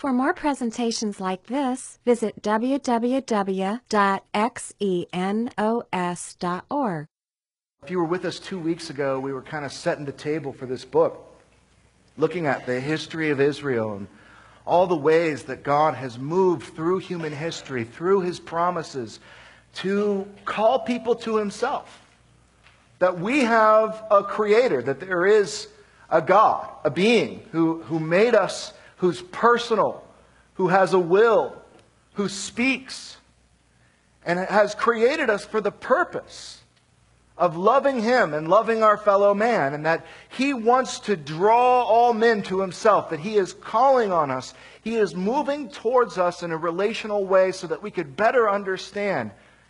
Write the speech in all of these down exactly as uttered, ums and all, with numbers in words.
For more presentations like this, visit w w w dot xenos dot org. If you were with us two weeks ago, we were kind of setting the table for this book, looking at the history of Israel and all the ways that God has moved through human history, through His promises, to call people to Himself. That we have a Creator, that there is a God, a being who, who made us, who's personal, who has a will, who speaks, and has created us for the purpose of loving Him and loving our fellow man, and that He wants to draw all men to Himself, that He is calling on us. He is moving towards us in a relational way so that we could better understand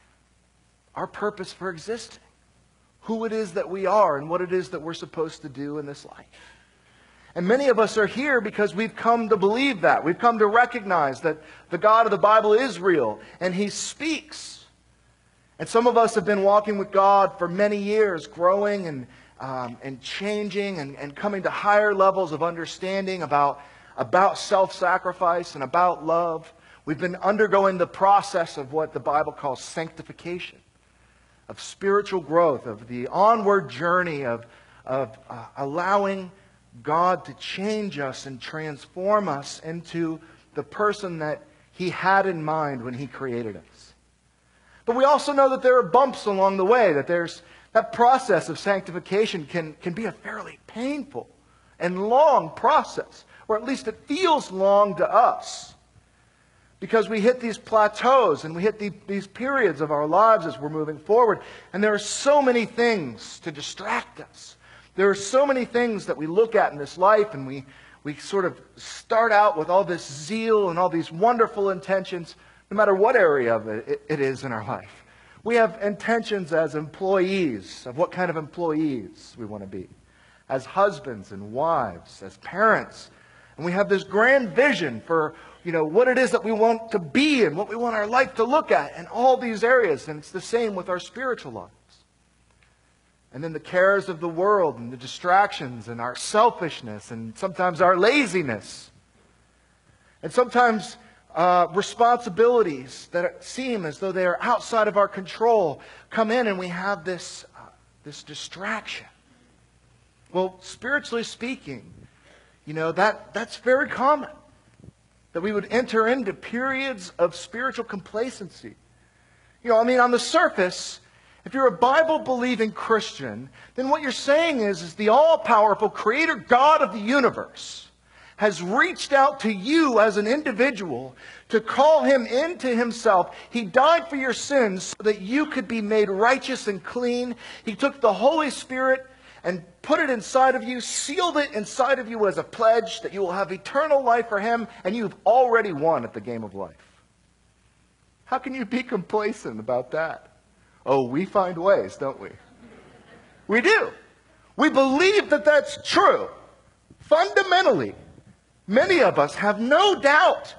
our purpose for existing, who it is that we are and what it is that we're supposed to do in this life. And many of us are here because we've come to believe that. We've come to recognize that the God of the Bible is real and He speaks. And some of us have been walking with God for many years, growing and, um, and changing and, and coming to higher levels of understanding about, about self-sacrifice and about love. We've been undergoing the process of what the Bible calls sanctification, of spiritual growth, of the onward journey of, of uh, allowing God to change us and transform us into the person that He had in mind when He created us. But we also know that there are bumps along the way, that there's that process of sanctification can, can be a fairly painful and long process, or at least it feels long to us. Because we hit these plateaus and we hit the, these periods of our lives as we're moving forward. And there are so many things to distract us. There are so many things that we look at in this life, and we, we sort of start out with all this zeal and all these wonderful intentions, no matter what area of it, it, it is in our life. We have intentions as employees, of what kind of employees we want to be, as husbands and wives, as parents. And we have this grand vision for, you know, what it is that we want to be and what we want our life to look at in all these areas. And it's the same with our spiritual lives. And then the cares of the world and the distractions and our selfishness and sometimes our laziness. And sometimes uh, responsibilities that seem as though they are outside of our control come in, and we have this, uh, this distraction. Well, spiritually speaking, you know, that, that's very common. That we would enter into periods of spiritual complacency. You know, I mean, on the surface, if you're a Bible-believing Christian, then what you're saying is, is the all-powerful Creator God of the universe has reached out to you as an individual to call Him into Himself. He died for your sins so that you could be made righteous and clean. He took the Holy Spirit and put it inside of you, sealed it inside of you as a pledge that you will have eternal life for Him, and you've already won at the game of life. How can you be complacent about that? Oh, we find ways, don't we? We do. We believe that that's true. Fundamentally, many of us have no doubt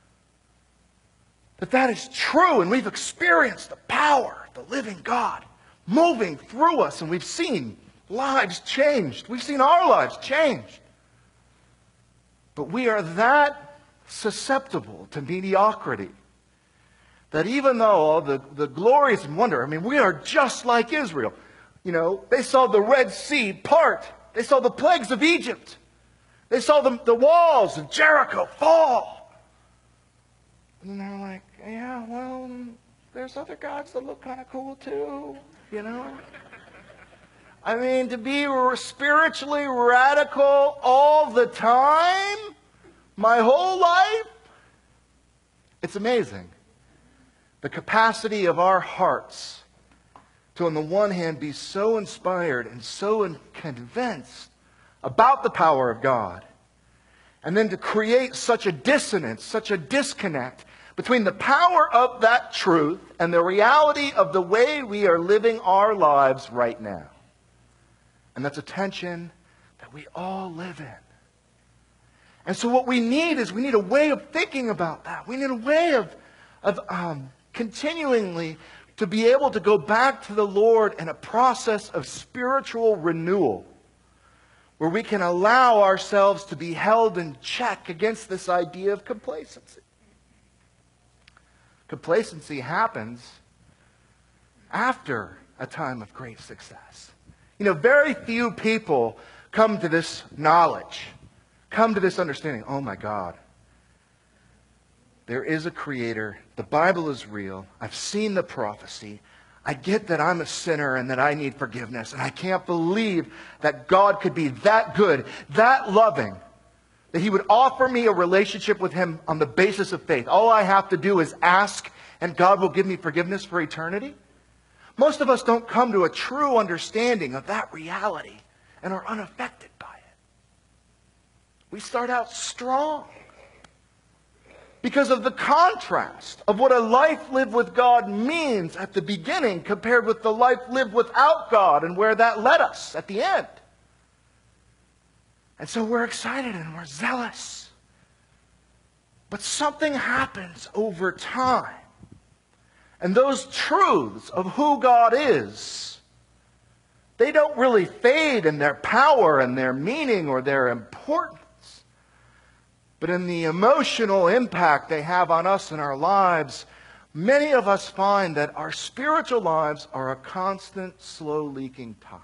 that that is true, and we've experienced the power of the living God moving through us, and we've seen lives changed. We've seen our lives changed. But we are that susceptible to mediocrity that even though all the, the glories and wonder, I mean, we are just like Israel. You know, they saw the Red Sea part. They saw the plagues of Egypt. They saw the, the walls of Jericho fall. And they're like, yeah, well, there's other gods that look kind of cool too, you know. I mean, to be spiritually radical all the time, my whole life, it's amazing. The capacity of our hearts to, on the one hand, be so inspired and so convinced about the power of God, and then to create such a dissonance, such a disconnect between the power of that truth and the reality of the way we are living our lives right now. And that's a tension that we all live in. And so what we need is we need a way of thinking about that. We need a way of, of um, continually to be able to go back to the Lord in a process of spiritual renewal, where we can allow ourselves to be held in check against this idea of complacency. Complacency happens after a time of great success. You know, very few people come to this knowledge, come to this understanding. Oh my God, there is a Creator. The Bible is real. I've seen the prophecy. I get that I'm a sinner and that I need forgiveness. And I can't believe that God could be that good, that loving, that He would offer me a relationship with Him on the basis of faith. All I have to do is ask and God will give me forgiveness for eternity. Most of us don't come to a true understanding of that reality and are unaffected by it. We start out strong because of the contrast of what a life lived with God means at the beginning compared with the life lived without God and where that led us at the end. And so we're excited and we're zealous. But something happens over time. And those truths of who God is, they don't really fade in their power and their meaning or their importance. But in the emotional impact they have on us and our lives, many of us find that our spiritual lives are a constant, slow-leaking tire.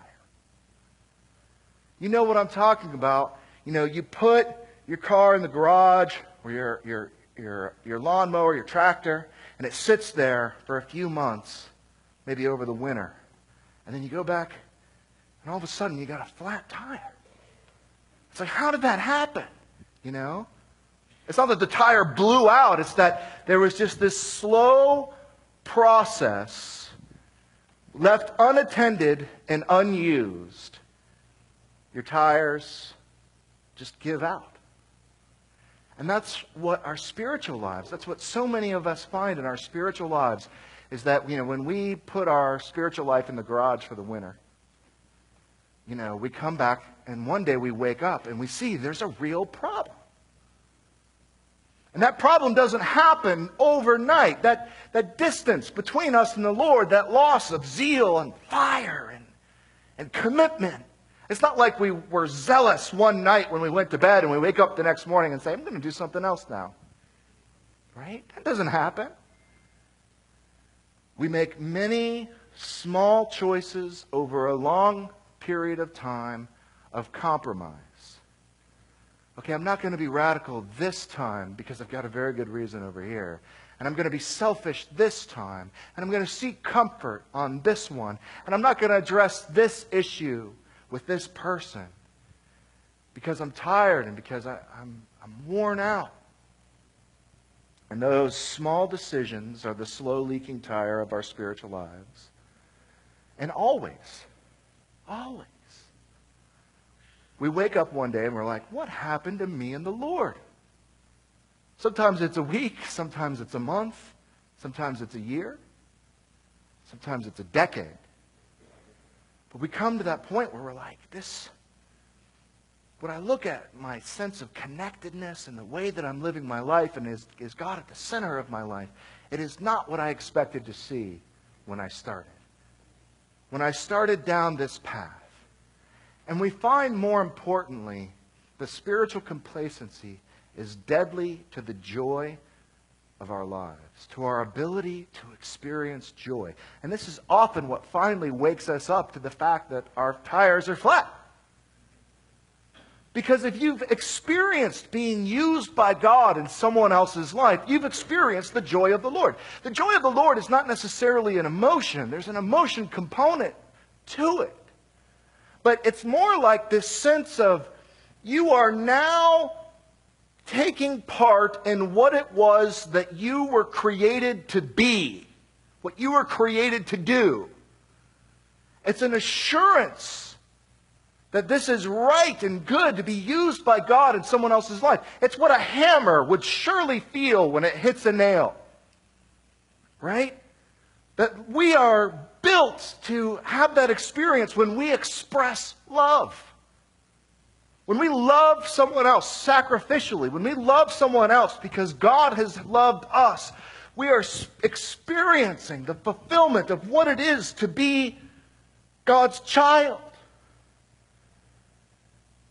You know what I'm talking about. You know, you put your car in the garage or your, your, your, your lawnmower, your tractor, and it sits there for a few months, maybe over the winter. And then you go back, and all of a sudden you got a flat tire. It's like, how did that happen? You know? It's not that the tire blew out. It's that there was just this slow process left unattended and unused. Your tires just give out. And that's what our spiritual lives, that's what so many of us find in our spiritual lives, is that, you know, when we put our spiritual life in the garage for the winter, you know, we come back and one day we wake up and we see there's a real problem. And that problem doesn't happen overnight. That, that distance between us and the Lord, that loss of zeal and fire and, and commitment. It's not like we were zealous one night when we went to bed and we wake up the next morning and say, I'm going to do something else now. Right? That doesn't happen. We make many small choices over a long period of time of compromise. Okay, I'm not going to be radical this time because I've got a very good reason over here. And I'm going to be selfish this time. And I'm going to seek comfort on this one. And I'm not going to address this issue with this person because I'm tired and because I, I'm, I'm worn out. And those small decisions are the slow leaking tire of our spiritual lives. And always, always, we wake up one day and we're like, what happened to me and the Lord? Sometimes it's a week, sometimes it's a month, sometimes it's a year, sometimes it's a decade. But we come to that point where we're like, this, when I look at my sense of connectedness and the way that I'm living my life and is, is God at the center of my life, it is not what I expected to see when I started. When I started down this path. And we find, more importantly, the spiritual complacency is deadly to the joy of our lives, to our ability to experience joy. And this is often what finally wakes us up to the fact that our tires are flat. Because if you've experienced being used by God in someone else's life, you've experienced the joy of the Lord. The joy of the Lord is not necessarily an emotion. There's an emotion component to it. But it's more like this sense of you are now taking part in what it was that you were created to be, what you were created to do. It's an assurance that this is right and good to be used by God in someone else's life. It's what a hammer would surely feel when it hits a nail. Right? That we are built to have that experience when we express love. When we love someone else sacrificially, when we love someone else because God has loved us, we are experiencing the fulfillment of what it is to be God's child.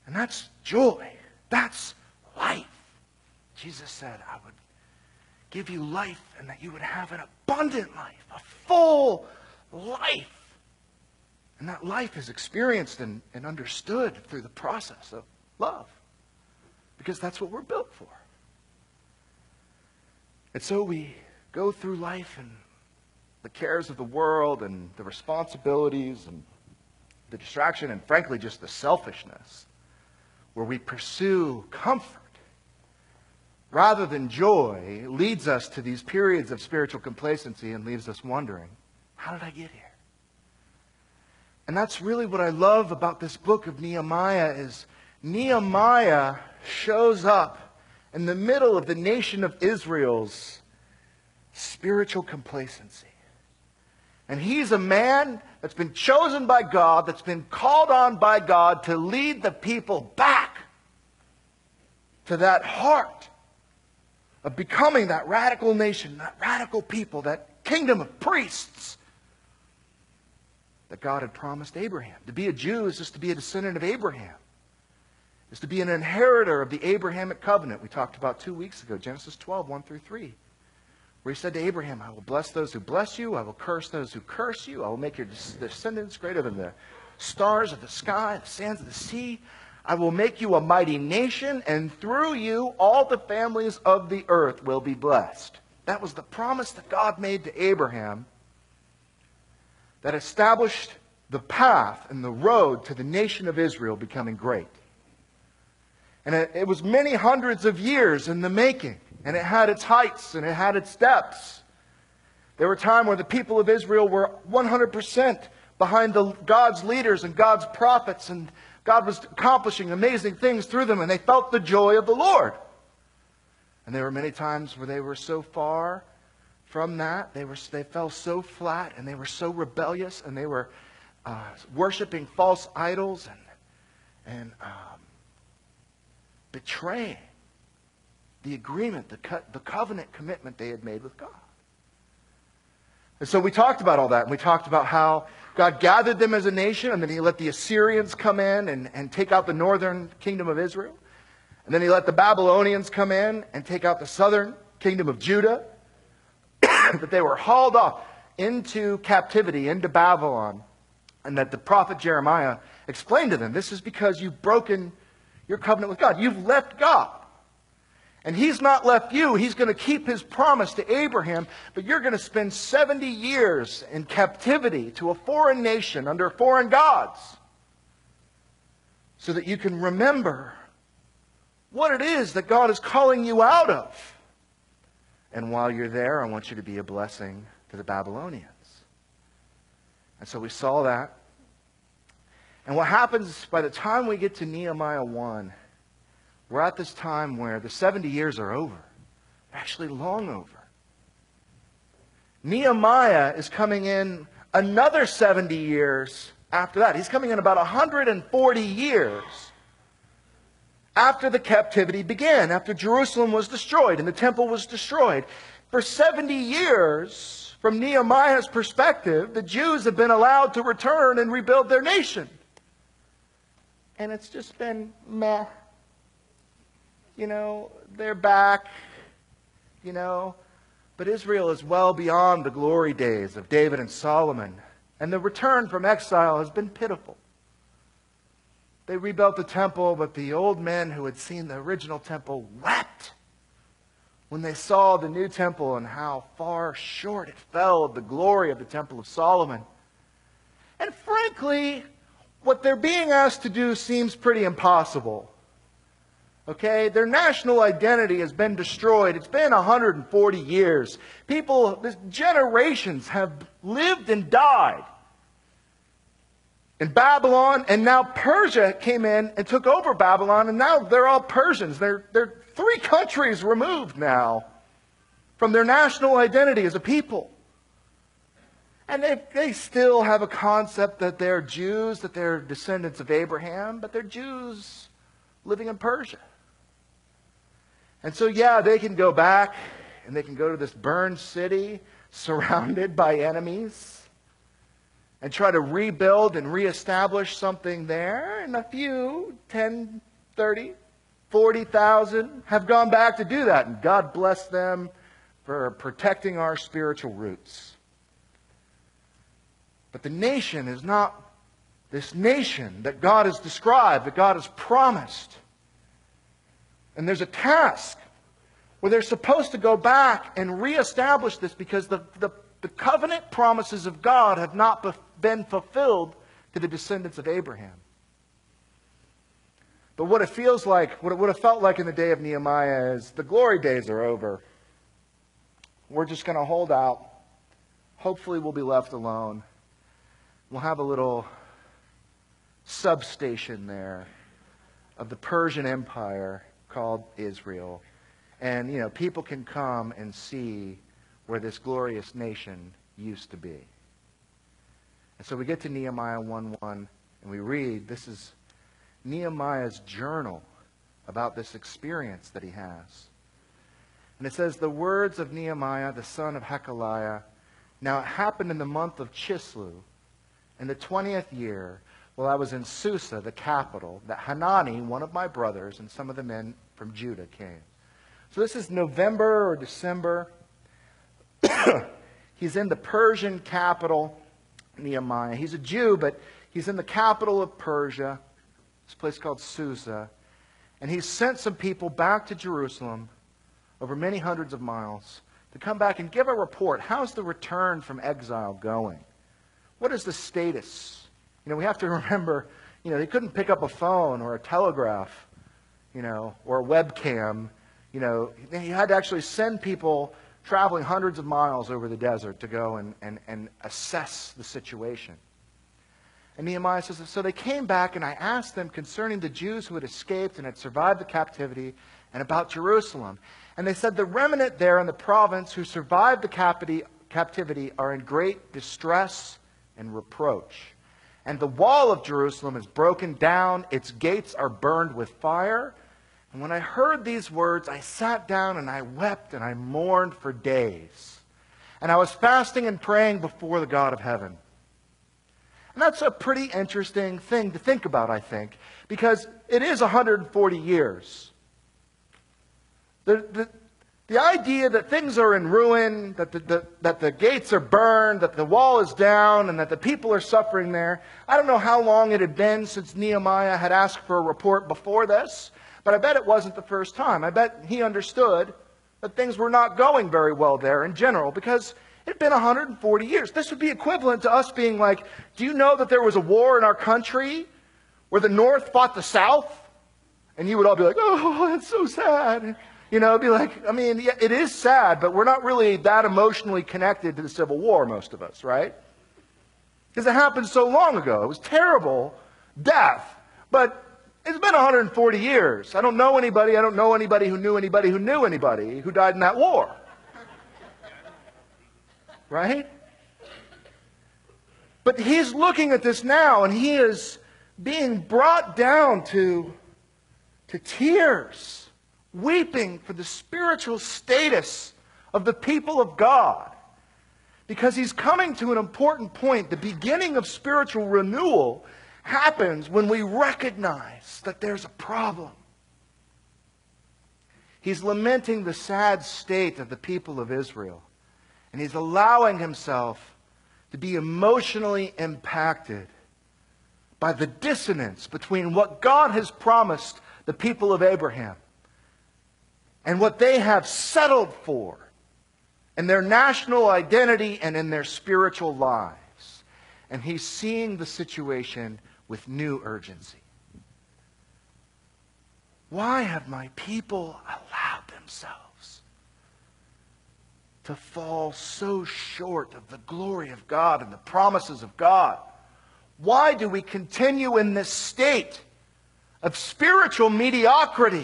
And that's joy. That's life. Jesus said, I would give you life and that you would have an abundant life, a full life. And that life is experienced and, and understood through the process of love. Because that's what we're built for. And so we go through life and the cares of the world and the responsibilities and the distraction and frankly just the selfishness where we pursue comfort rather than joy leads us to these periods of spiritual complacency and leaves us wondering, how did I get here? And that's really what I love about this book of Nehemiah is Nehemiah shows up in the middle of the nation of Israel's spiritual complacency. And he's a man that's been chosen by God, that's been called on by God to lead the people back to that heart of becoming that radical nation, that radical people, that kingdom of priests that God had promised Abraham. To be a Jew is just to be a descendant of Abraham. Is to be an inheritor of the Abrahamic covenant we talked about two weeks ago, Genesis twelve, one through three. Where he said to Abraham, I will bless those who bless you, I will curse those who curse you, I will make your descendants greater than the stars of the sky, the sands of the sea. I will make you a mighty nation, and through you all the families of the earth will be blessed. That was the promise that God made to Abraham that established the path and the road to the nation of Israel becoming great. And it, it was many hundreds of years in the making. And it had its heights and it had its depths. There were times where the people of Israel were one hundred percent behind the, God's leaders and God's prophets. And God was accomplishing amazing things through them. And they felt the joy of the Lord. And there were many times where they were so far from that. They, were, they fell so flat and they were so rebellious. And they were uh, worshiping false idols and, and um, betraying the agreement, the, co- the covenant commitment they had made with God. And so we talked about all that. And we talked about how God gathered them as a nation. And then He let the Assyrians come in and, and take out the northern kingdom of Israel. And then He let the Babylonians come in and take out the southern kingdom of Judah. That they were hauled off into captivity, into Babylon. And that the prophet Jeremiah explained to them, this is because you've broken your covenant with God. You've left God. And He's not left you. He's going to keep His promise to Abraham. But you're going to spend seventy years in captivity to a foreign nation under foreign gods. So that you can remember what it is that God is calling you out of. And while you're there, I want you to be a blessing to the Babylonians. And so we saw that. And what happens by the time we get to Nehemiah one, we're at this time where the seventy years are over. They're actually long over. Nehemiah is coming in another seventy years after that. He's coming in about one hundred forty years after the captivity began, after Jerusalem was destroyed and the temple was destroyed. For seventy years, from Nehemiah's perspective, the Jews have been allowed to return and rebuild their nation. And it's just been meh. You know, they're back, you know. But Israel is well beyond the glory days of David and Solomon. And the return from exile has been pitiful. They rebuilt the temple, but the old men who had seen the original temple wept when they saw the new temple and how far short it fell of the glory of the temple of Solomon. And frankly, what they're being asked to do seems pretty impossible. Okay, their national identity has been destroyed. It's been one hundred forty years. People, this, generations have lived and died in Babylon, and now Persia came in and took over Babylon, and now they're all Persians. They're, they're three countries removed now from their national identity as a people. And they, they still have a concept that they're Jews, that they're descendants of Abraham, but they're Jews living in Persia. And so, yeah, they can go back and they can go to this burned city surrounded by enemies. and try to rebuild and reestablish something there. And a few, ten, thirty, forty thousand, have gone back to do that. And God bless them for protecting our spiritual roots. But the nation is not this nation that God has described, that God has promised. And there's a task where they're supposed to go back and reestablish this because the, the, the covenant promises of God have not be, been fulfilled to the descendants of Abraham. But what it feels like, what it would have felt like in the day of Nehemiah is the glory days are over. We're just going to hold out. Hopefully we'll be left alone. We'll have a little substation there of the Persian Empire called Israel. And, you know, people can come and see where this glorious nation used to be. And so we get to Nehemiah one one, and we read, this is Nehemiah's journal about this experience that he has. And it says, the words of Nehemiah, the son of Hekeliah. Now it happened in the month of Chislev, in the twentieth year, while I was in Susa, the capital, that Hanani, one of my brothers, and some of the men from Judah came. So this is November or December. He's in the Persian capital, Nehemiah. He's a Jew, but he's in the capital of Persia, this place called Susa. And he's sent some people back to Jerusalem over many hundreds of miles to come back and give a report. How's the return from exile going? What is the status? You know, we have to remember, you know, they couldn't pick up a phone or a telegraph, you know, or a webcam. You know, he had to actually send people traveling hundreds of miles over the desert to go and, and, and assess the situation. And Nehemiah says, so they came back, and I asked them concerning the Jews who had escaped and had survived the captivity and about Jerusalem. And they said, the remnant there in the province who survived the captivity, captivity are in great distress and reproach. And the wall of Jerusalem is broken down, its gates are burned with fire. And when I heard these words, I sat down and I wept and I mourned for days. And I was fasting and praying before the God of heaven. And that's a pretty interesting thing to think about, I think, because it is one hundred forty years. The, the, the idea that things are in ruin, that the, the, that the gates are burned, that the wall is down, and that the people are suffering there. I don't know how long it had been since Nehemiah had asked for a report before this, but I bet it wasn't the first time. I bet he understood that things were not going very well there in general, because it had been one hundred forty years. This would be equivalent to us being like, do you know that there was a war in our country where the North fought the South? And you would all be like, oh, that's so sad. You know, it'd be like, I mean, yeah, it is sad, but we're not really that emotionally connected to the Civil War, most of us, right? Because it happened so long ago. It was terrible death. But it's been one hundred forty years. I don't know anybody, I don't know anybody who knew anybody who knew anybody who died in that war. Right? But he's looking at this now, and he is being brought down to, to tears, weeping for the spiritual status of the people of God. Because he's coming to an important point. The beginning of spiritual renewal happens when we recognize that there's a problem. He's lamenting the sad state of the people of Israel. And he's allowing himself to be emotionally impacted by the dissonance between what God has promised the people of Abraham and what they have settled for in their national identity and in their spiritual lives. And he's seeing the situation with new urgency. Why have my people allowed themselves to fall so short of the glory of God and the promises of God? Why do we continue in this state of spiritual mediocrity?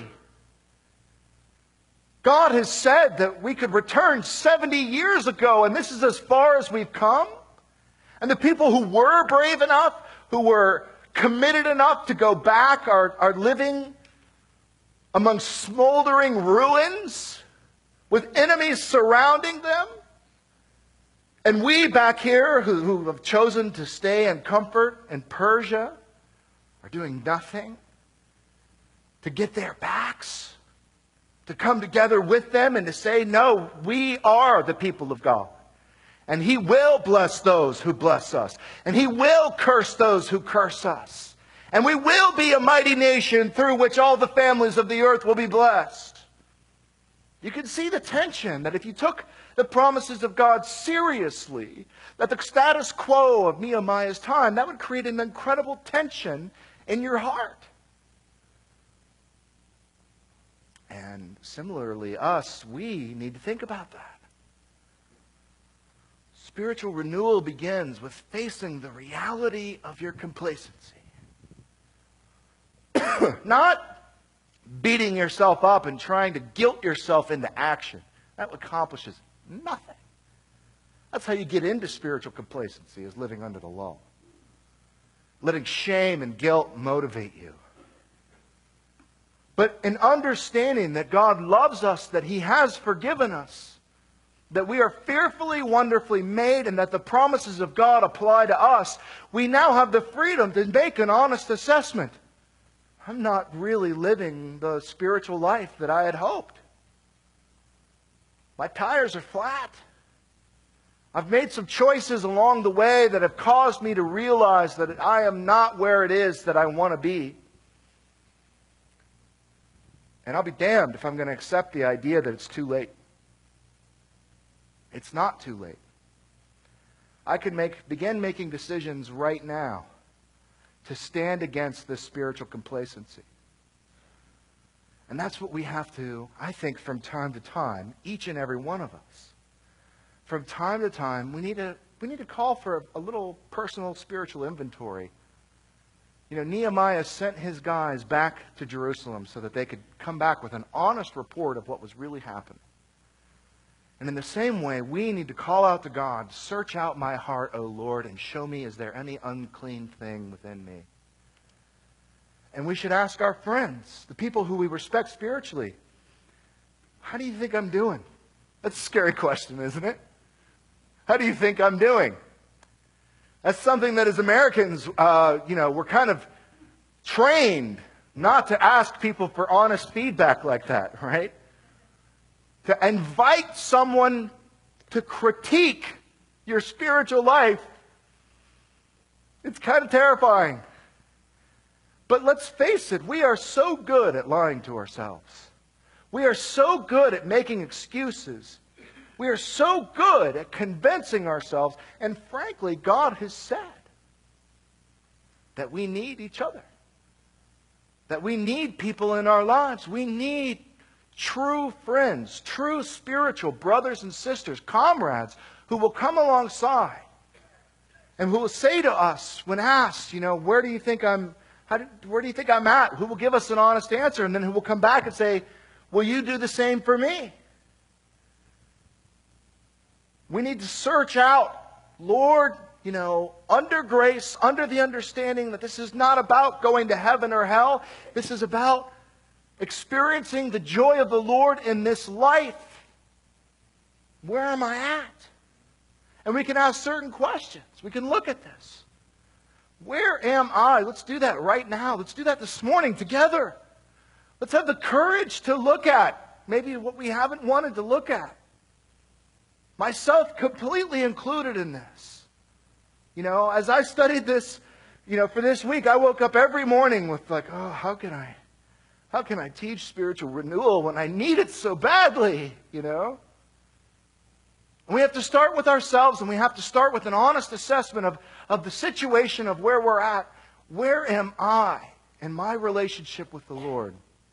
God has said that we could return seventy years ago, and this is as far as we've come. And the people who were brave enough, who were committed enough to go back, are, are living among smoldering ruins with enemies surrounding them. And we back here who, who have chosen to stay in comfort in Persia are doing nothing to get their backs, to come together with them and to say, no, we are the people of God. And He will bless those who bless us. And He will curse those who curse us. And we will be a mighty nation through which all the families of the earth will be blessed. You can see the tension that if you took the promises of God seriously, that the status quo of Nehemiah's time, that would create an incredible tension in your heart. And similarly, us, we need to think about that. Spiritual renewal begins with facing the reality of your complacency. Not beating yourself up and trying to guilt yourself into action. That accomplishes nothing. That's how you get into spiritual complacency, is living under the law. Letting shame and guilt motivate you. But in understanding that God loves us, that He has forgiven us, that we are fearfully, wonderfully made, and that the promises of God apply to us, we now have the freedom to make an honest assessment. I'm not really living the spiritual life that I had hoped. My tires are flat. I've made some choices along the way that have caused me to realize that I am not where it is that I want to be. And I'll be damned if I'm going to accept the idea that it's too late. It's not too late. I can make, begin making decisions right now to stand against this spiritual complacency. And that's what we have to, I think, from time to time, each and every one of us. From time to time, we need to, we need to call for a, a little personal spiritual inventory. You know, Nehemiah sent his guys back to Jerusalem so that they could come back with an honest report of what was really happening. And in the same way, we need to call out to God, search out my heart, O Lord, and show me, is there any unclean thing within me? And we should ask our friends, the people who we respect spiritually, how do you think I'm doing? That's a scary question, isn't it? How do you think I'm doing? That's something that as Americans, uh, you know, we're kind of trained not to ask people for honest feedback like that, right? To invite someone to critique your spiritual life, it's kind of terrifying. But let's face it, we are so good at lying to ourselves. We are so good at making excuses. We are so good at convincing ourselves. And frankly, God has said that we need each other. That we need people in our lives. We need true friends, true spiritual brothers and sisters, comrades who will come alongside and who will say to us when asked, you know, where do you think I'm, how do, where do you think I'm at? Who will give us an honest answer, and then who will come back and say, will you do the same for me? We need to search out, Lord, you know, under grace, under the understanding that this is not about going to heaven or hell. This is about experiencing the joy of the Lord in this life. Where am I at? And we can ask certain questions. We can look at this. Where am I? Let's do that right now. Let's do that this morning together. Let's have the courage to look at maybe what we haven't wanted to look at. Myself completely included in this. You know, as I studied this, you know, for this week, I woke up every morning with like, oh, how can I, how can I teach spiritual renewal when I need it so badly, you know? And we have to start with ourselves, and we have to start with an honest assessment of, of the situation of where we're at. Where am I in my relationship with the Lord?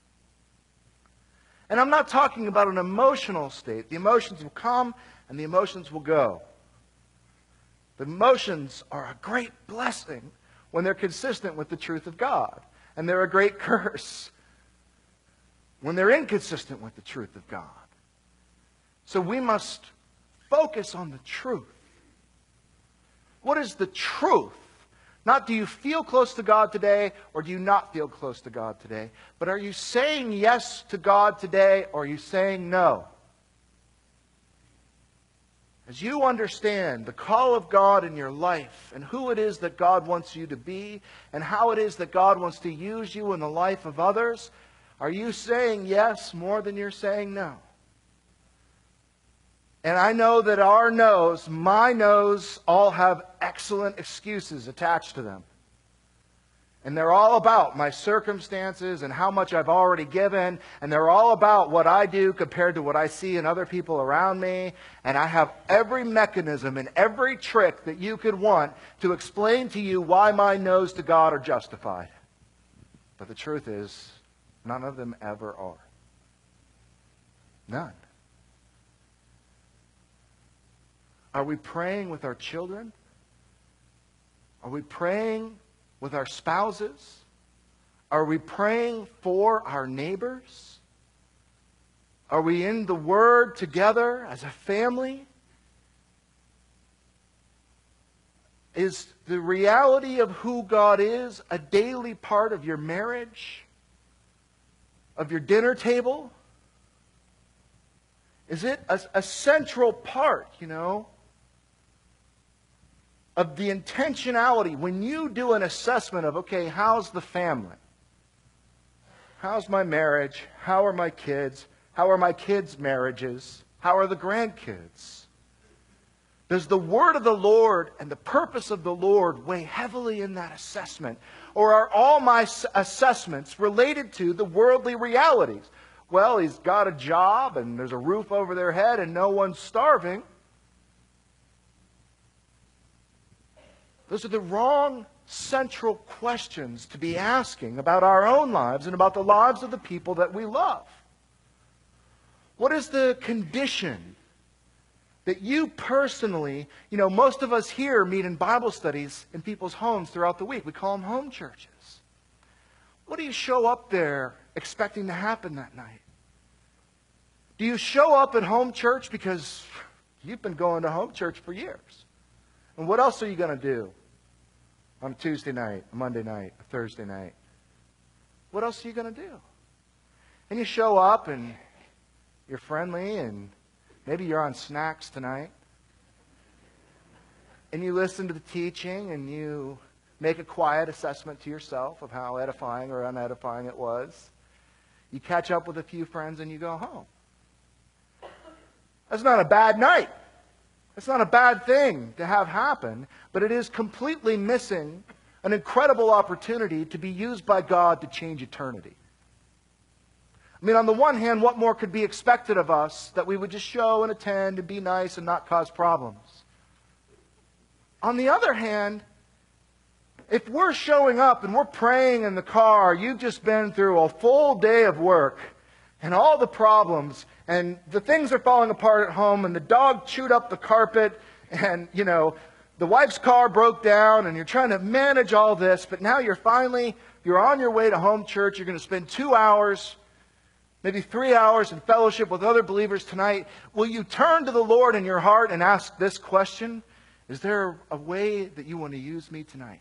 And I'm not talking about an emotional state. The emotions will come and the emotions will go. The emotions are a great blessing when they're consistent with the truth of God. And they're a great curse when they're inconsistent with the truth of God. So we must focus on the truth. What is the truth? Not do you feel close to God today or do you not feel close to God today, but are you saying yes to God today or are you saying no? as you understand the call of God in your life and who it is that God wants you to be and how it is that God wants to use you in the life of others, are you saying yes more than you're saying no? And I know that our no's, my no's, all have excellent excuses attached to them. And they're all about my circumstances and how much I've already given. And they're all about what I do compared to what I see in other people around me. And I have every mechanism and every trick that you could want to explain to you why my no's to God are justified. But the truth is, none of them ever are. None. Are we praying with our children? Are we praying with our spouses? Are we praying for our neighbors? Are we in the Word together as a family? Is the reality of who God is a daily part of your marriage? Of your dinner table? Is it a, a central part, you know, of the intentionality when you do an assessment of, okay, how's the family? How's my marriage? How are my kids? How are my kids' marriages? How are the grandkids? Does the word of the Lord and the purpose of the Lord weigh heavily in that assessment? Or are all my assessments related to the worldly realities? Well, he's got a job and there's a roof over their head and no one's starving. Those are the wrong central questions to be asking about our own lives and about the lives of the people that we love. What is the condition that you personally, you know, most of us here meet in Bible studies in people's homes throughout the week. We call them home churches. What do you show up there expecting to happen that night? Do you show up at home church because you've been going to home church for years? And what else are you going to do on a Tuesday night, a Monday night, a Thursday night? What else are you going to do? And you show up and you're friendly and maybe you're on snacks tonight. And you listen to the teaching and you make a quiet assessment to yourself of how edifying or unedifying it was. You catch up with a few friends and you go home. That's not a bad night. It's not a bad thing to have happen, but it is completely missing an incredible opportunity to be used by God to change eternity. I mean, on the one hand, what more could be expected of us that we would just show and attend and be nice and not cause problems? On the other hand, if we're showing up and we're praying in the car, you've just been through a full day of work and all the problems, and the things are falling apart at home, and the dog chewed up the carpet, and, you know, the wife's car broke down, and you're trying to manage all this, but now you're finally, you're on your way to home church. You're going to spend two hours, maybe three hours in fellowship with other believers tonight. Will you turn to the Lord in your heart and ask this question? Is there a way that you want to use me tonight?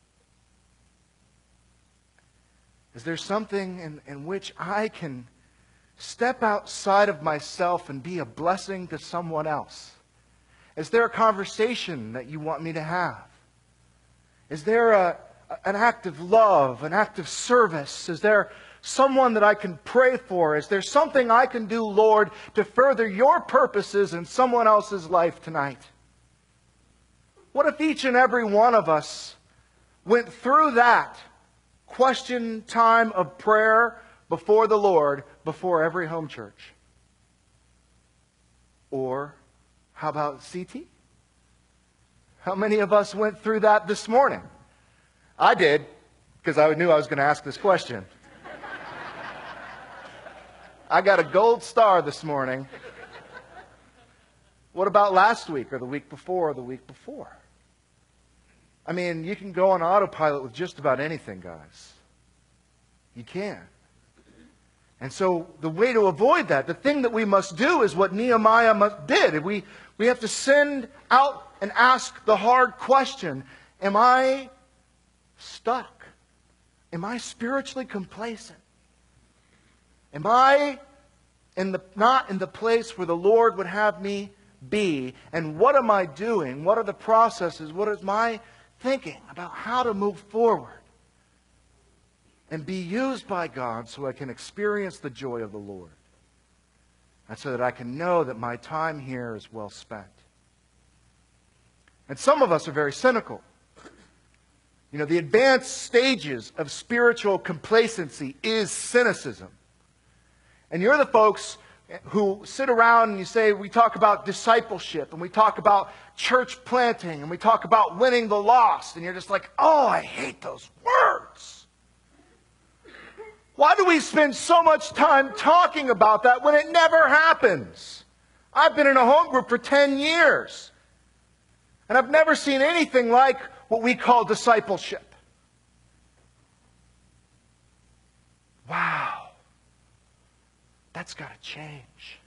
Is there something in, in which I can step outside of myself and be a blessing to someone else? Is there a conversation that you want me to have? Is there a, an act of love, an act of service? Is there someone that I can pray for? Is there something I can do, Lord, to further your purposes in someone else's life tonight? What if each and every one of us went through that question time of prayer before the Lord before every home church? Or how about C T? How many of us went through that this morning? I did, because I knew I was going to ask this question. I got a gold star this morning. What about last week or the week before or the week before? I mean, you can go on autopilot with just about anything, guys. You can. And so the way to avoid that, the thing that we must do is what Nehemiah must, did. We, we have to send out and ask the hard question, am I stuck? Am I spiritually complacent? Am I in the, not in the place where the Lord would have me be? And what am I doing? What are the processes? What is my thinking about how to move forward and be used by God so I can experience the joy of the Lord? And so that I can know that my time here is well spent. And some of us are very cynical. You know, the advanced stages of spiritual complacency is cynicism. And you're the folks who sit around and you say, we talk about discipleship, and we talk about church planting, and we talk about winning the lost, and you're just like, oh, I hate those words. Why do we spend so much time talking about that when it never happens? I've been in a home group for ten years, and I've never seen anything like what we call discipleship. Wow. That's got to change.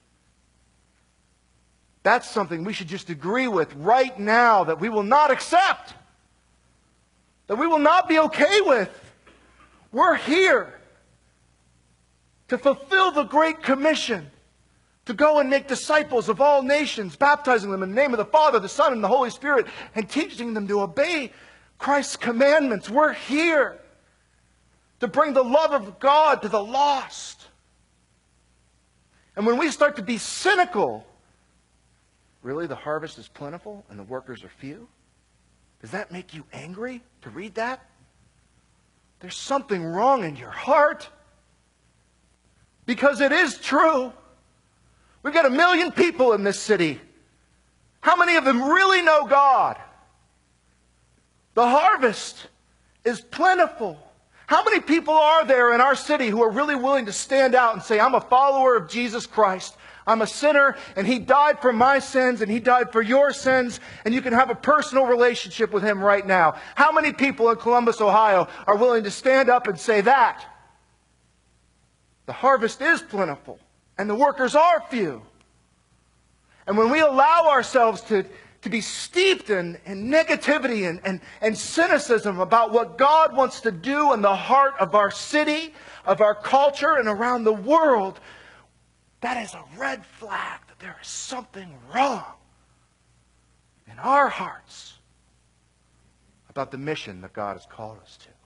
That's something we should just agree with right now that we will not accept. That we will not be okay with. We're here to fulfill the Great Commission, to go and make disciples of all nations, baptizing them in the name of the Father, the Son, and the Holy Spirit, and teaching them to obey Christ's commandments. We're here to bring the love of God to the lost. And when we start to be cynical, really, the harvest is plentiful and the workers are few? Does that make you angry to read that? There's something wrong in your heart. Because it is true. We've got a million people in this city. How many of them really know God? The harvest is plentiful. How many people are there in our city who are really willing to stand out and say, I'm a follower of Jesus Christ. I'm a sinner, and He died for my sins, and He died for your sins, and you can have a personal relationship with Him right now. How many people in Columbus, Ohio are willing to stand up and say that? The harvest is plentiful, and the workers are few. And when we allow ourselves to, to be steeped in, in negativity and, and, and cynicism about what God wants to do in the heart of our city, of our culture, and around the world, that is a red flag that there is something wrong in our hearts about the mission that God has called us to.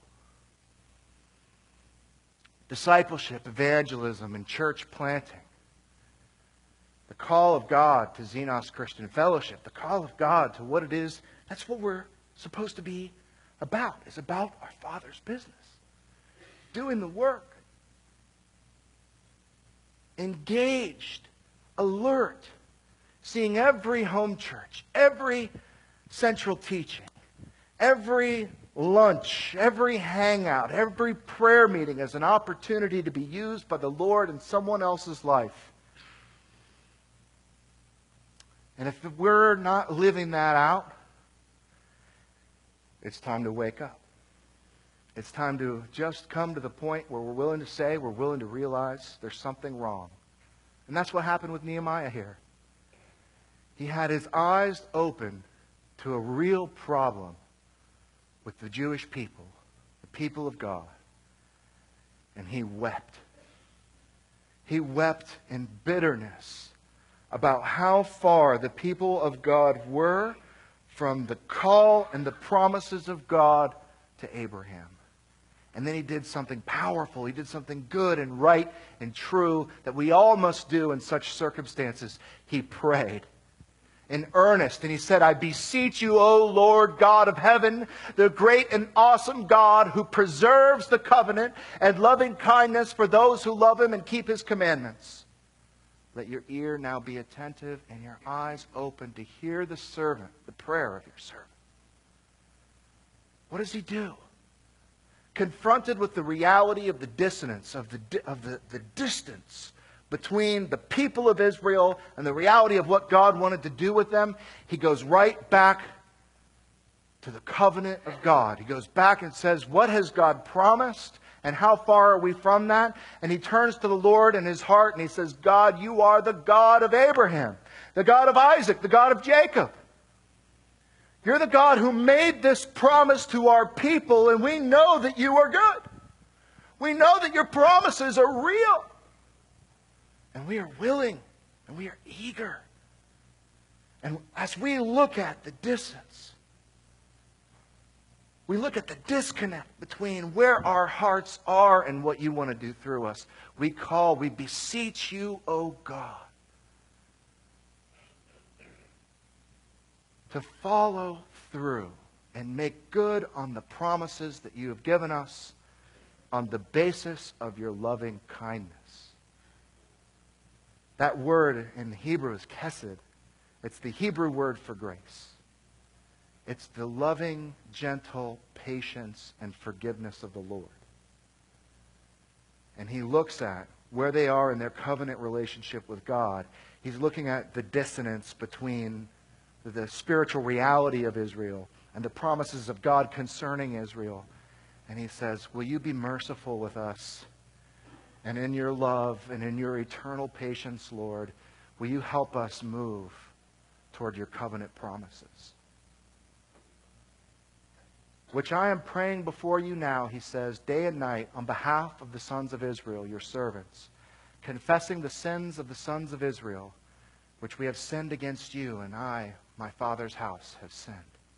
Discipleship, evangelism, and church planting. The call of God to Xenos Christian Fellowship, the call of God to what it is, that's what we're supposed to be about. It's about our Father's business. Doing the work. Engaged, alert, seeing every home church, every central teaching, every lunch, every hangout, every prayer meeting as an opportunity to be used by the Lord in someone else's life. And if we're not living that out, it's time to wake up. It's time to just come to the point where we're willing to say, we're willing to realize there's something wrong. And that's what happened with Nehemiah here. He had his eyes open to a real problem with the Jewish people, the people of God. And he wept. He wept in bitterness about how far the people of God were from the call and the promises of God to Abraham. And then he did something powerful. He did something good and right and true that we all must do in such circumstances. He prayed in earnest, and he said, I beseech you, O Lord God of heaven, the great and awesome God who preserves the covenant and loving kindness for those who love Him and keep His commandments. Let your ear now be attentive and your eyes open to hear the servant, the prayer of your servant. What does he do? Confronted with the reality of the dissonance, of the, of the, the distance between the people of Israel and the reality of what God wanted to do with them, he goes right back to the covenant of God. He goes back and says, what has God promised? And how far are we from that? And he turns to the Lord in his heart and he says, God, you are the God of Abraham, the God of Isaac, the God of Jacob. You're the God who made this promise to our people, and we know that you are good. We know that your promises are real. And we are willing, and we are eager And as we look at the distance, we look at the disconnect between where our hearts are and what you want to do through us. We call, we beseech you, O God, to follow through and make good on the promises that you have given us on the basis of your loving kindness. That word in Hebrew is chesed. It's the Hebrew word for grace. It's the loving, gentle patience and forgiveness of the Lord. And he looks at where they are in their covenant relationship with God. He's looking at the dissonance between the spiritual reality of Israel and the promises of God concerning Israel. And he says, will you be merciful with us? And in your love and in your eternal patience, Lord, will you help us move toward your covenant promises? Which I am praying before you now, he says, day and night on behalf of the sons of Israel, your servants, confessing the sins of the sons of Israel, which we have sinned against you, and I, my Father's house, have sinned.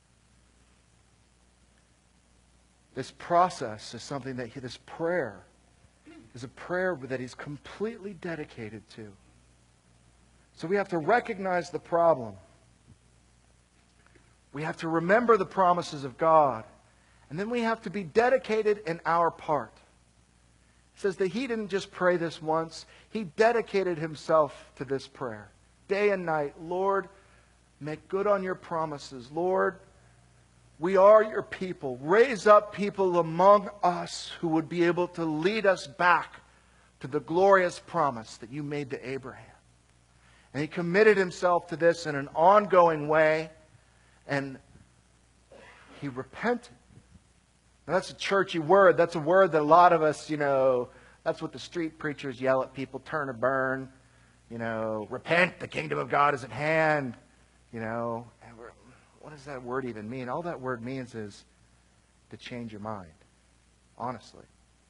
This process is something that he, this prayer is a prayer that he's completely dedicated to. So we have to recognize the problem. We have to remember the promises of God. And then we have to be dedicated in our part. It says that he didn't just pray this once. He dedicated himself to this prayer. Day and night, Lord, make good on your promises. Lord, we are your people. Raise up people among us who would be able to lead us back to the glorious promise that you made to Abraham. And he committed himself to this in an ongoing way. And he repented. Now, that's a churchy word. That's a word that a lot of us, you know, that's what the street preachers yell at people, turn or burn. You know, repent, the kingdom of God is at hand. You know, and we're, what does that word even mean? All that word means is to change your mind, honestly.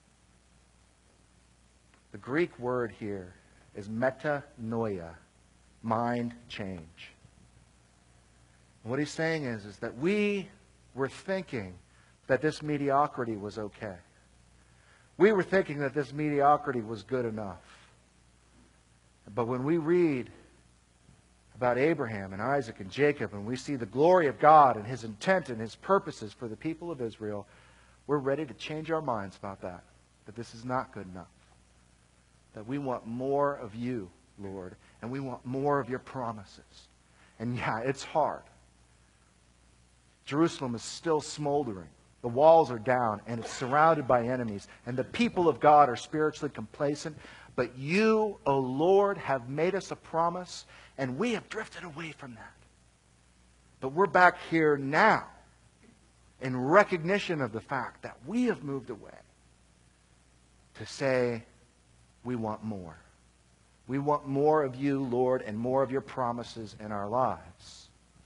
The Greek word here is metanoia, mind change. And what he's saying is, is that we were thinking that this mediocrity was okay. We were thinking that this mediocrity was good enough. But when we read about Abraham and Isaac and Jacob, and we see the glory of God and his intent and his purposes for the people of Israel, we're ready to change our minds about that. That this is not good enough. That we want more of you, Lord, and we want more of your promises. And yeah, it's hard. Jerusalem is still smoldering. The walls are down, and it's surrounded by enemies. And the people of God are spiritually complacent. But you, O Lord, have made us a promise, and we have drifted away from that. But we're back here now in recognition of the fact that we have moved away to say, we want more. We want more of you, Lord, and more of your promises in our lives.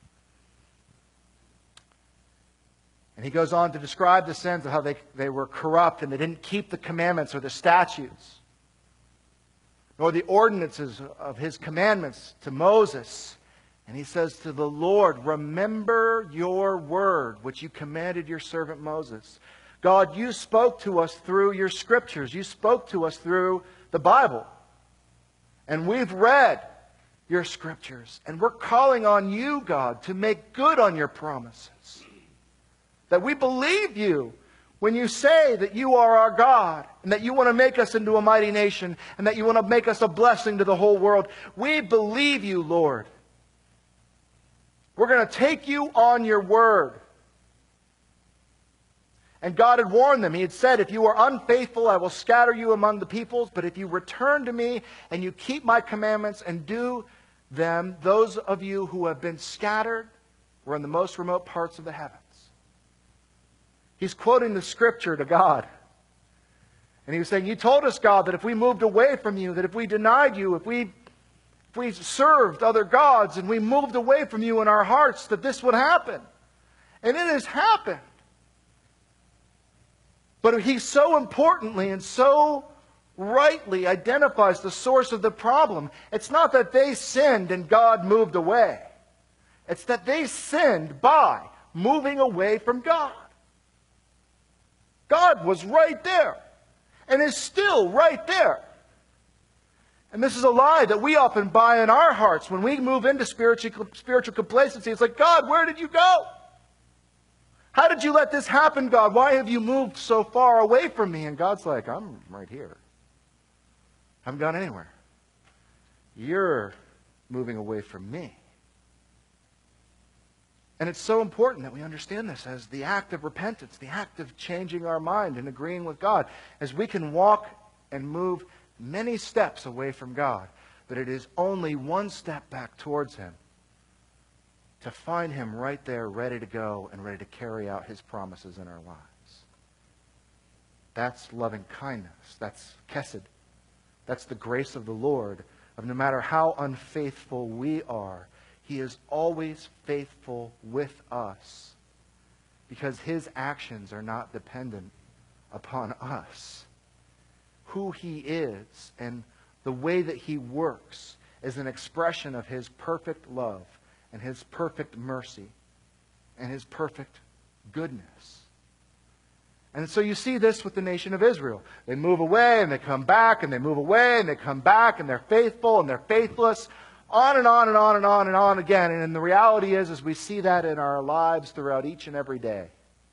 And he goes on to describe the sins of how they, they were corrupt and they didn't keep the commandments or the statutes, nor the ordinances of his commandments to Moses. And he says to the Lord, remember your word, which you commanded your servant Moses. God, you spoke to us through your scriptures. You spoke to us through the Bible. And we've read your scriptures. And we're calling on you, God, to make good on your promises. That we believe you when you say that you are our God and that you want to make us into a mighty nation and that you want to make us a blessing to the whole world. We believe you, Lord. We're going to take you on your word. And God had warned them. He had said, if you are unfaithful, I will scatter you among the peoples. But if you return to me and you keep my commandments and do them, those of you who have been scattered were in the most remote parts of the heavens. He's quoting the scripture to God. And he was saying, you told us, God, that if we moved away from you, that if we denied you, if we, if we served other gods and we moved away from you in our hearts, that this would happen. And it has happened. But he so importantly and so rightly identifies the source of the problem. It's not that they sinned and God moved away. It's that they sinned by moving away from God. God was right there and is still right there. And this is a lie that we often buy in our hearts when we move into spiritual, spiritual complacency. It's like, God, where did you go? How did you let this happen, God? Why have you moved so far away from me? And God's like, I'm right here. I haven't gone anywhere. You're moving away from me. And it's so important that we understand this as the act of repentance, the act of changing our mind and agreeing with God, as we can walk and move many steps away from God, but it is only one step back towards Him to find Him right there ready to go and ready to carry out His promises in our lives. That's loving kindness. That's chesed. That's the grace of the Lord, of no matter how unfaithful we are, He is always faithful with us because His actions are not dependent upon us. Who He is and the way that He works is an expression of His perfect love and His perfect mercy and His perfect goodness. And so you see this with the nation of Israel. They move away and they come back and they move away and they come back and they're faithful and they're faithless. On and on and on and on and on again. And the reality is, is we see that in our lives throughout each and every day.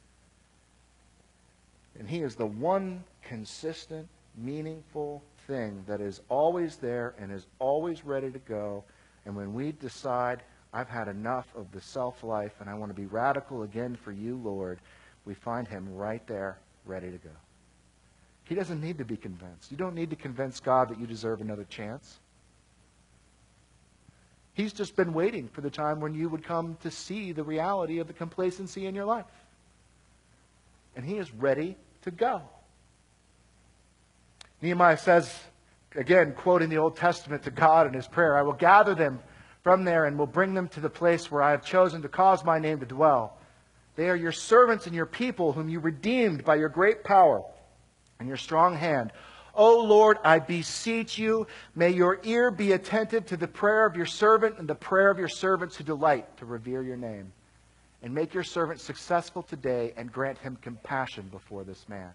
And He is the one consistent, meaningful thing that is always there and is always ready to go. And when we decide, I've had enough of the self-life and I want to be radical again for you, Lord, we find Him right there, ready to go. He doesn't need to be convinced. You don't need to convince God that you deserve another chance. He's just been waiting for the time when you would come to see the reality of the complacency in your life. And He is ready to go. Nehemiah says, again, quoting the Old Testament to God in his prayer, I will gather them from there and will bring them to the place where I have chosen to cause my name to dwell. They are your servants and your people whom you redeemed by your great power and your strong hand. O Lord, I beseech you, may your ear be attentive to the prayer of your servant and the prayer of your servants who delight to revere your name. And make your servant successful today and grant him compassion before this man.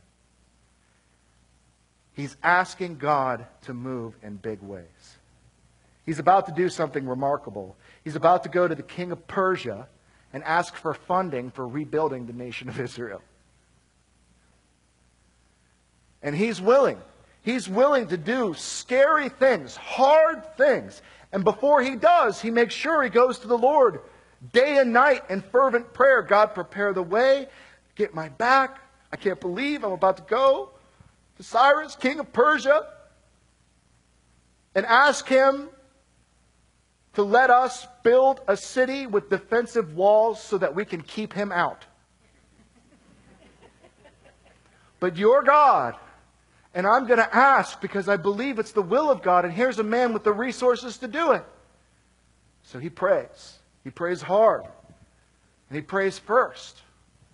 He's asking God to move in big ways. He's about to do something remarkable. He's about to go to the king of Persia and ask for funding for rebuilding the nation of Israel. And he's willing. He's willing to do scary things, hard things. And before he does, he makes sure he goes to the Lord day and night in fervent prayer. God, prepare the way. Get my back. I can't believe I'm about to go to Cyrus, king of Persia, and ask him to let us build a city with defensive walls so that we can keep him out. But you're God, and I'm going to ask because I believe it's the will of God, and here's a man with the resources to do it. So he prays. He prays hard. And he prays first.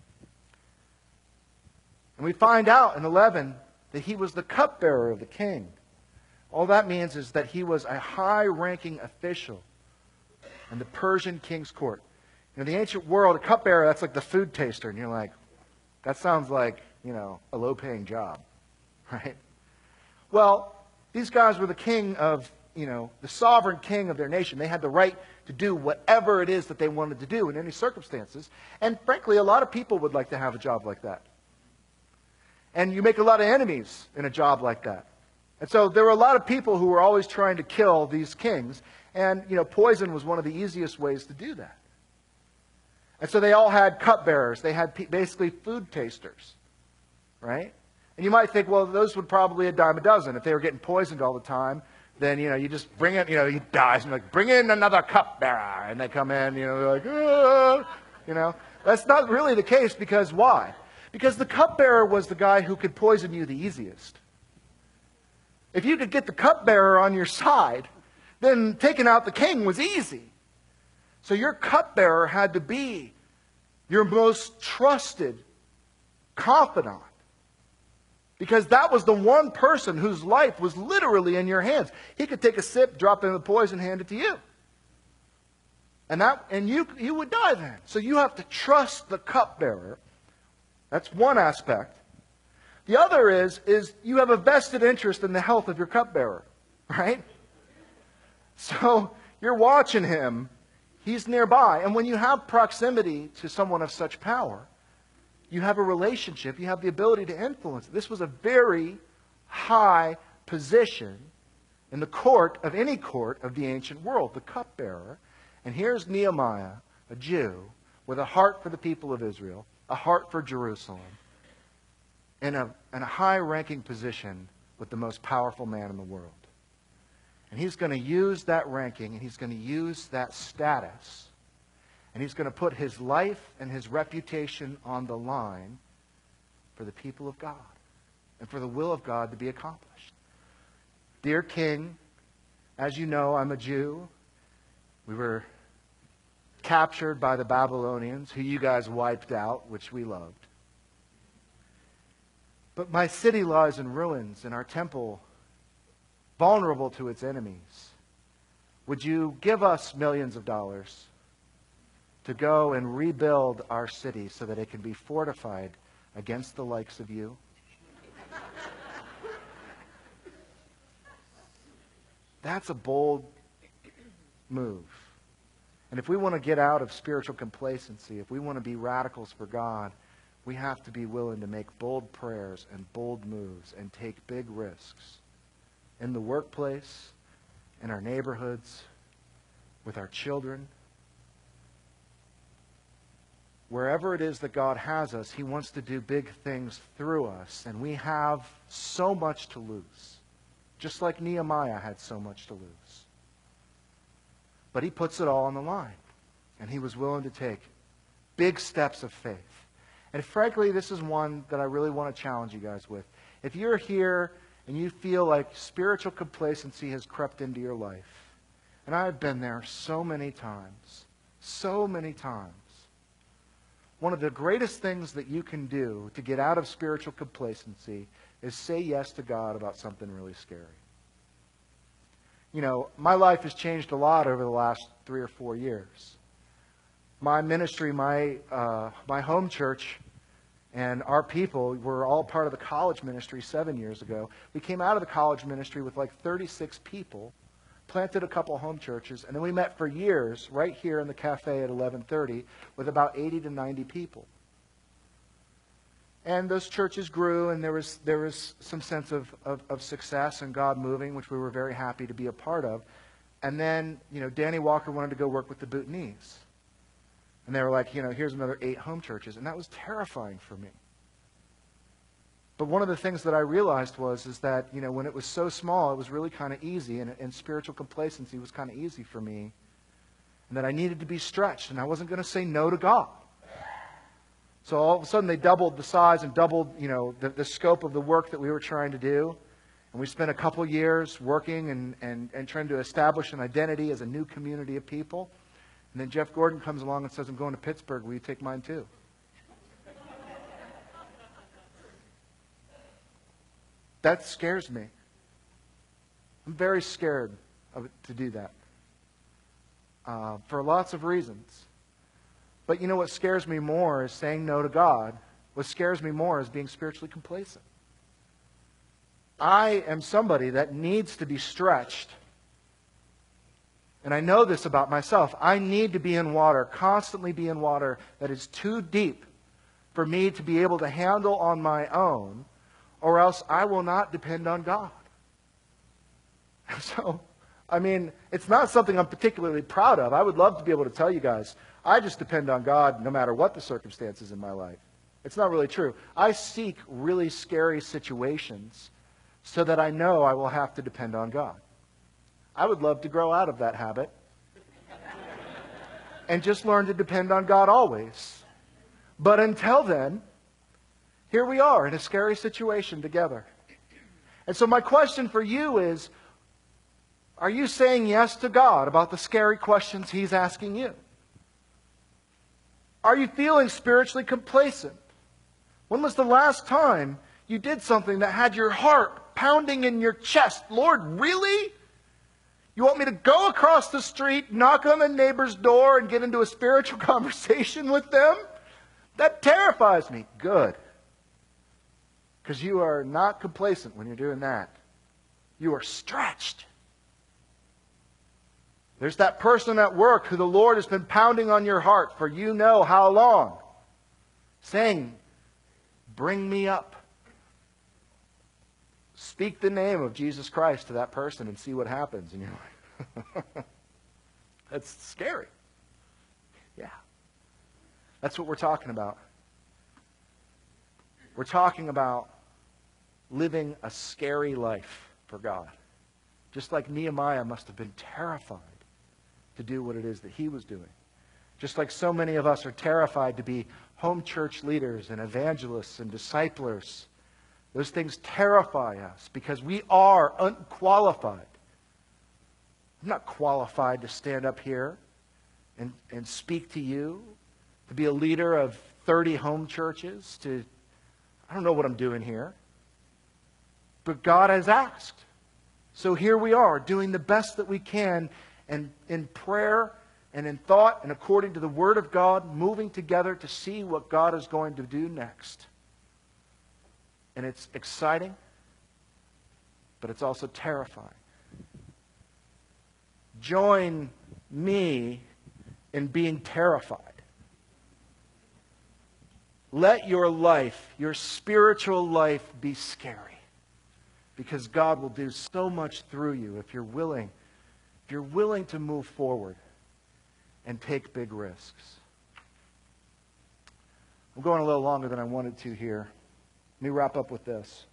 And we find out in eleven that he was the cupbearer of the king. All that means is that he was a high-ranking official in the Persian king's court. You know, in the ancient world, a cupbearer, that's like the food taster. And you're like, that sounds like, you know, a low-paying job, right? Well, these guys were the king of, you know, the sovereign king of their nation. They had the right to do whatever it is that they wanted to do in any circumstances. And frankly, a lot of people would like to have a job like that. And you make a lot of enemies in a job like that. And so there were a lot of people who were always trying to kill these kings. And, you know, poison was one of the easiest ways to do that. And so they all had cupbearers. They had basically food tasters, right? And you might think, well, those would probably a dime a dozen. If they were getting poisoned all the time, then, you know, you just bring in, you know, he dies. And like, bring in another cupbearer. And they come in, you know, they're like, ah, you know. That's not really the case because why? Because the cupbearer was the guy who could poison you the easiest. If you could get the cupbearer on your side, then taking out the king was easy. So your cupbearer had to be your most trusted confidant. Because that was the one person whose life was literally in your hands. He could take a sip, drop in the poison, hand it to you. And that and you you would die then. So you have to trust the cupbearer. That's one aspect. The other is, is you have a vested interest in the health of your cupbearer, right? So you're watching him. He's nearby. And when you have proximity to someone of such power, you have a relationship. You have the ability to influence. This was a very high position in the court of any court of the ancient world, the cupbearer. And here's Nehemiah, a Jew, with a heart for the people of Israel, a heart for Jerusalem, in a, in a high-ranking position with the most powerful man in the world. And he's going to use that ranking, and he's going to use that status, and he's going to put his life and his reputation on the line for the people of God and for the will of God to be accomplished. Dear King, as you know, I'm a Jew. We were captured by the Babylonians, who you guys wiped out, which we loved. But my city lies in ruins, and our temple vulnerable to its enemies. Would you give us millions of dollars to go and rebuild our city so that it can be fortified against the likes of you? That's a bold move. And if we want to get out of spiritual complacency, if we want to be radicals for God, we have to be willing to make bold prayers and bold moves and take big risks in the workplace, in our neighborhoods, with our children. Wherever it is that God has us, He wants to do big things through us. And we have so much to lose. Just like Nehemiah had so much to lose. But he puts it all on the line. And he was willing to take big steps of faith. And frankly, this is one that I really want to challenge you guys with. If you're here and you feel like spiritual complacency has crept into your life, and I've been there so many times, so many times, one of the greatest things that you can do to get out of spiritual complacency is say yes to God about something really scary. You know, my life has changed a lot over the last three or four years. My ministry, my uh, my home church, and our people were all part of the college ministry seven years ago. We came out of the college ministry with like thirty-six people, planted a couple home churches, and then we met for years right here in the cafe at eleven thirty with about eighty to ninety people. And those churches grew, and there was there was some sense of, of, of success and God moving, which we were very happy to be a part of. And then, you know, Danny Walker wanted to go work with the Bhutanese. And they were like, you know, here's another eight home churches. And that was terrifying for me. But one of the things that I realized was is that, you know, when it was so small, it was really kind of easy, and, and spiritual complacency was kind of easy for me. And that I needed to be stretched, and I wasn't going to say no to God. So all of a sudden they doubled the size and doubled, you know, the, the scope of the work that we were trying to do. And we spent a couple years working and, and, and trying to establish an identity as a new community of people. And then Jeff Gordon comes along and says, I'm going to Pittsburgh. Will you take mine too? That scares me. I'm very scared of it, to do that. Uh, for lots of reasons. But you know what scares me more is saying no to God. What scares me more is being spiritually complacent. I am somebody that needs to be stretched. And I know this about myself. I need to be in water, constantly be in water that is too deep for me to be able to handle on my own, or else I will not depend on God. So, I mean, it's not something I'm particularly proud of. I would love to be able to tell you guys, I just depend on God no matter what the circumstances in my life. It's not really true. I seek really scary situations so that I know I will have to depend on God. I would love to grow out of that habit and just learn to depend on God always. But until then, here we are in a scary situation together. And so my question for you is, are you saying yes to God about the scary questions He's asking you? Are you feeling spiritually complacent? When was the last time you did something that had your heart pounding in your chest? Lord, really? You want me to go across the street, knock on the neighbor's door, and get into a spiritual conversation with them? That terrifies me. Good. Because you are not complacent when you're doing that. You are stretched. There's that person at work who the Lord has been pounding on your heart for you know how long, saying, bring me up. Speak the name of Jesus Christ to that person and see what happens. And you're like, that's scary. Yeah. That's what we're talking about. We're talking about living a scary life for God. Just like Nehemiah must have been terrified to do what it is that he was doing. Just like so many of us are terrified to be home church leaders and evangelists and disciplers. Those things terrify us because we are unqualified. I'm not qualified to stand up here and, and speak to you, to be a leader of thirty home churches, to, I don't know what I'm doing here. But God has asked. So here we are, doing the best that we can, and in prayer and in thought and according to the Word of God, moving together to see what God is going to do next. And it's exciting, but it's also terrifying. Join me in being terrified. Let your life, your spiritual life, be scary. Because God will do so much through you if you're willing, if you're willing to move forward and take big risks. I'm going a little longer than I wanted to here. Let me wrap up with this.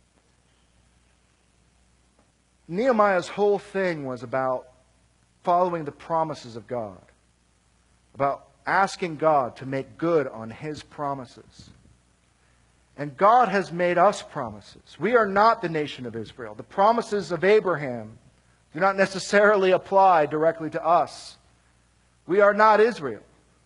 Nehemiah's whole thing was about following the promises of God, about asking God to make good on His promises. And God has made us promises. We are not the nation of Israel. The promises of Abraham do not necessarily apply directly to us. We are not Israel.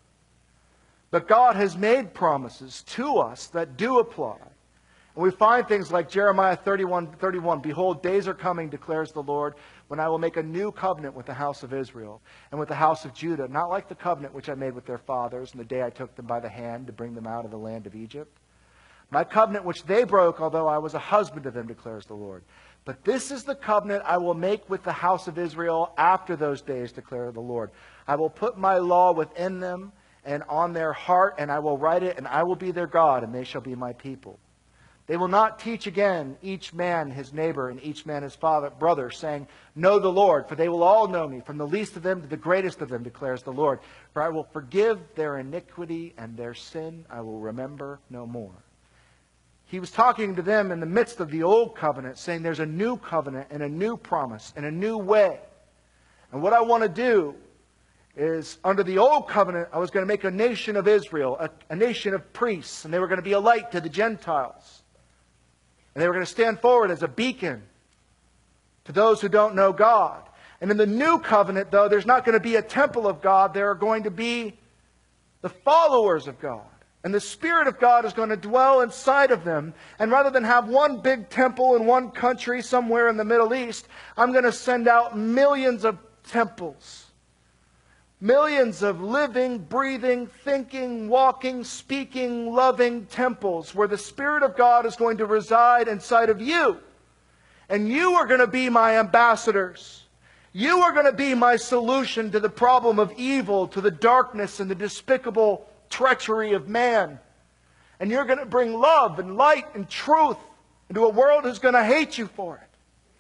But God has made promises to us that do apply. And we find things like Jeremiah thirty-one, thirty-one, behold, days are coming, declares the Lord, when I will make a new covenant with the house of Israel and with the house of Judah, not like the covenant which I made with their fathers in the day I took them by the hand to bring them out of the land of Egypt. My covenant which they broke, although I was a husband to them, declares the Lord. But this is the covenant I will make with the house of Israel after those days, declares the Lord. I will put my law within them and on their heart, and I will write it, and I will be their God, and they shall be my people. They will not teach again each man his neighbor and each man his father, brother, saying, know the Lord, for they will all know me, from the least of them to the greatest of them, declares the Lord. For I will forgive their iniquity, and their sin I will remember no more. He was talking to them in the midst of the old covenant, saying there's a new covenant and a new promise and a new way. And what I want to do is, under the old covenant, I was going to make a nation of Israel, a, a nation of priests, and they were going to be a light to the Gentiles. And they were going to stand forward as a beacon to those who don't know God. And in the new covenant, though, there's not going to be a temple of God. There are going to be the followers of God. And the Spirit of God is going to dwell inside of them. And rather than have one big temple in one country somewhere in the Middle East, I'm going to send out millions of temples. Millions of living, breathing, thinking, walking, speaking, loving temples where the Spirit of God is going to reside inside of you. And you are going to be my ambassadors. You are going to be my solution to the problem of evil, to the darkness and the despicable treachery of man. And you're going to bring love and light and truth into a world who's going to hate you for it.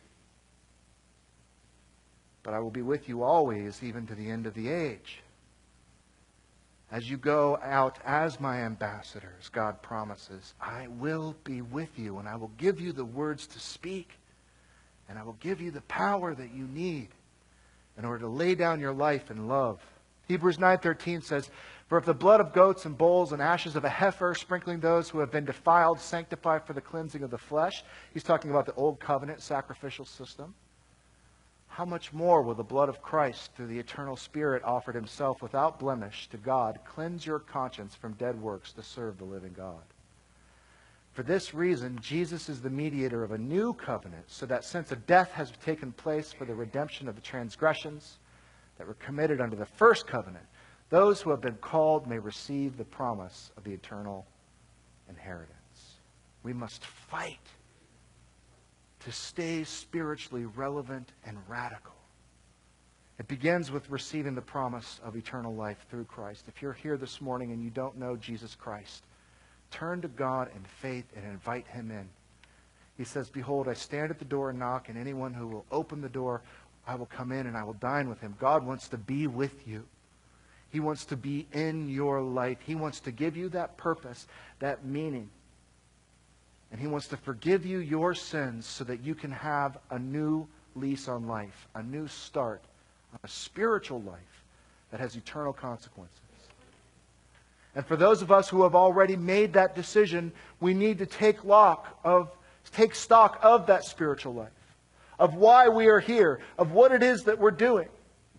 But I will be with you always, even to the end of the age. As you go out as my ambassadors, God promises, I will be with you, and I will give you the words to speak, and I will give you the power that you need in order to lay down your life in love. Hebrews nine thirteen says, for if the blood of goats and bulls and ashes of a heifer, sprinkling those who have been defiled, sanctify for the cleansing of the flesh. He's talking about the old covenant sacrificial system. How much more will the blood of Christ, through the eternal Spirit offered Himself without blemish to God, cleanse your conscience from dead works to serve the living God? For this reason, Jesus is the mediator of a new covenant, so that since a death has taken place for the redemption of the transgressions that were committed under the first covenant, those who have been called may receive the promise of the eternal inheritance. We must fight to stay spiritually relevant and radical. It begins with receiving the promise of eternal life through Christ. If you're here this morning and you don't know Jesus Christ, turn to God in faith and invite him in. He says, behold, I stand at the door and knock, and anyone who will open the door, I will come in and I will dine with him. God wants to be with you. He wants to be in your life. He wants to give you that purpose, that meaning. And he wants to forgive you your sins so that you can have a new lease on life, a new start, a spiritual life that has eternal consequences. And for those of us who have already made that decision, we need to take lock of, take stock of that spiritual life, of why we are here, of what it is that we're doing,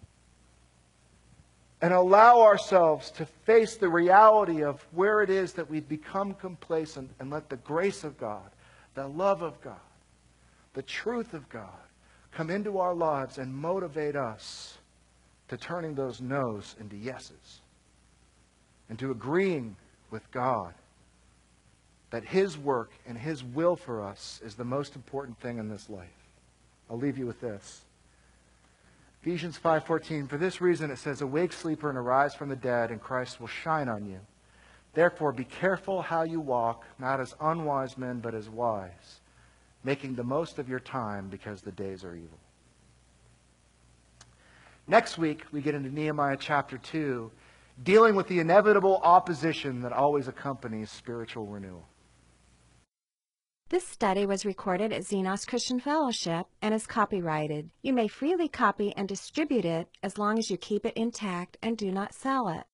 and allow ourselves to face the reality of where it is that we've become complacent, and let the grace of God, the love of God, the truth of God come into our lives and motivate us to turning those no's into yeses, and to agreeing with God that his work and his will for us is the most important thing in this life. I'll leave you with this. Ephesians five fourteen, for this reason it says, awake, sleeper, and arise from the dead, and Christ will shine on you. Therefore be careful how you walk, not as unwise men, but as wise, making the most of your time, because the days are evil. Next week, we get into Nehemiah chapter two, dealing with the inevitable opposition that always accompanies spiritual renewal. This study was recorded at Xenos Christian Fellowship and is copyrighted. You may freely copy and distribute it as long as you keep it intact and do not sell it.